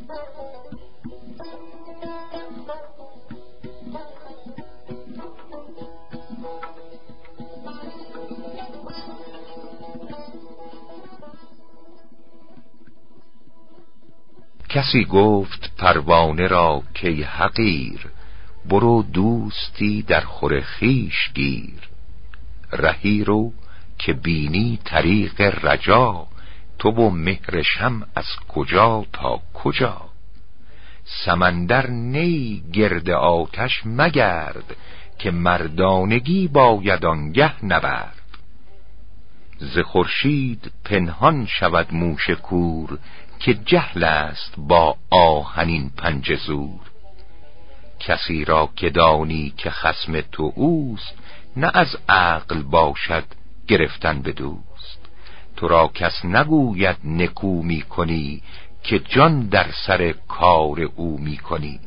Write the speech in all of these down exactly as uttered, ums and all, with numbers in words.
کسی گفت پروانه را که حقیر، برو دوستی در خور خویش گیر. رهی رو که بینی طریق رجا، تو و مهر شمع از کجا تا کجا. سمندر نی گرد آتش مگرد، که مردانگی باید آنگه نبرد. ز خورشید پنهان شود موش کور، که جهل است با آهنین پنجه زور. کسی را که دانی که خصم تو اوست، نه از عقل باشد گرفتن به دوست. تو را کس نگوید نکو می کنی، که جان در سر کار او می کنی.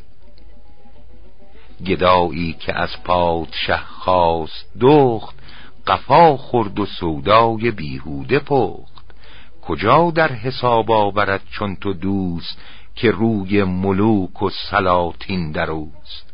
گدایی که از پادشه خواست دخت، قفا خورد و سودای بیهوده پخت. کجا در حساب آورد چون تو دوست، که روی ملوک و سلاطین در اوست.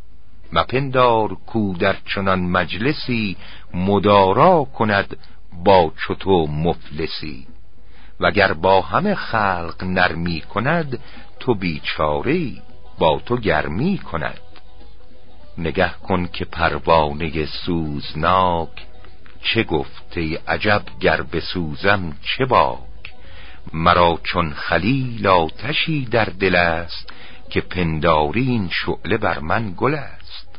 مپندار کو در چنان مجلسی، مدارا کند با چو تو مفلسی. وگر با همه خلق نرمی کند، تو بیچاره‌ای با تو گرمی کند. نگه کن که پروانه سوزناک، چه گفته عجب گر بسوزم چه باک. مرا چون خلیل آتشی در دل است، که پنداری این شعله بر من گل است.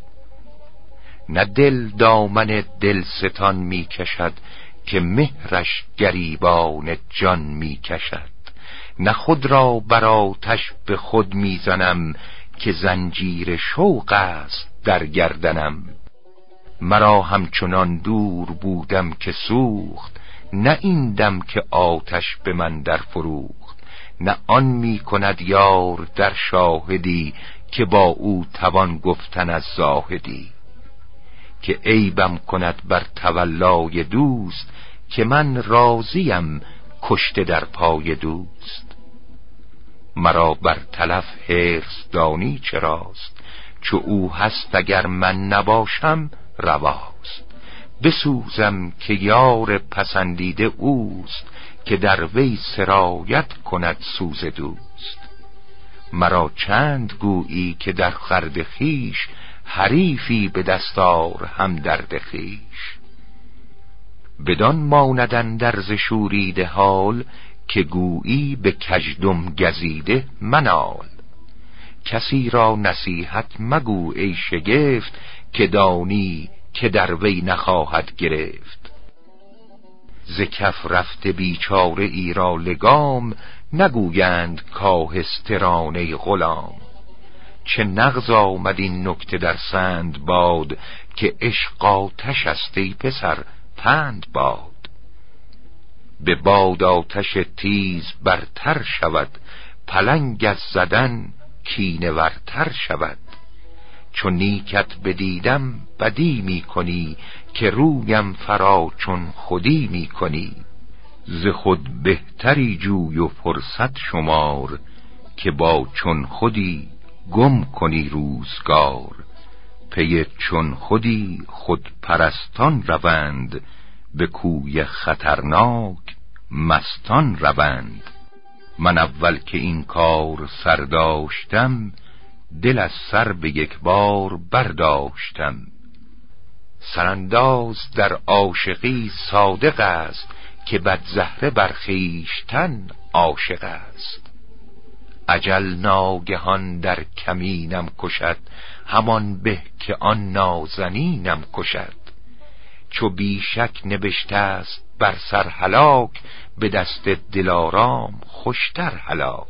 نه دل دامن دلستان می کشد، که مهرش گریبان جان می کشد. نه خود را بر آتش به خود می زنم، که زنجیر شوق است در گردنم. مرا همچنان دور بودم که سوخت، نه این دم که آتش به من در فروخت. نه آن می کند یار در شاهدی، که با او توان گفتن از زاهدی. که عیبم کند بر تولای دوست، که من راضیم کشته در پای دوست. مرا بر تلف حرص دانی چراست، چو او هست اگر من نباشم رواست. بسوزم که یار پسندیده اوست، که در وی سرایت کند سوز دوست. مرا چند گویی که در خورد خویش، حریفی به دستار هم درد خویش. بدان ماند اندر ز شوریده حال، که گویی به کژدم گزیده منال. کسی را نصیحت مگو ای شگفت، که دانی که در وی نخواهد گرفت. ز کف رفته بیچاره ای را لگام، نگویند کاهسترانه غلام. چه نغز آمد این نکته در سند باد، که عشق آتش است ای پسر پند باد. به باد آتش تیز برتر شود، پلنگ از زدن کینه ورتر شود. چون نیکت بدیدم بدی می کنی، که رویم فرا چون خودی می کنی. ز خود بهتری جوی و فرصت شمار، که با چون خودی گم کنی روزگار. پی چون خودی خود پرستان روند، به کوی خطرناک مستان روند. من اول که این کار سر داشتم، دل از سر به یک بار برداشتم. سرانداز در عاشقی صادق است، که بدزهره بر خویشتن عاشق است. اجل ناگهان در کمینم کشد، همان به که آن نازنینم کشد. چو بیشک نبشته است بر سر هلاک، به دست دلارام خوشتر هلاک.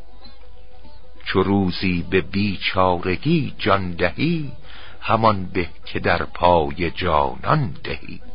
چو روزی به بیچارگی جان دهی، همان به که در پای جانان دهی.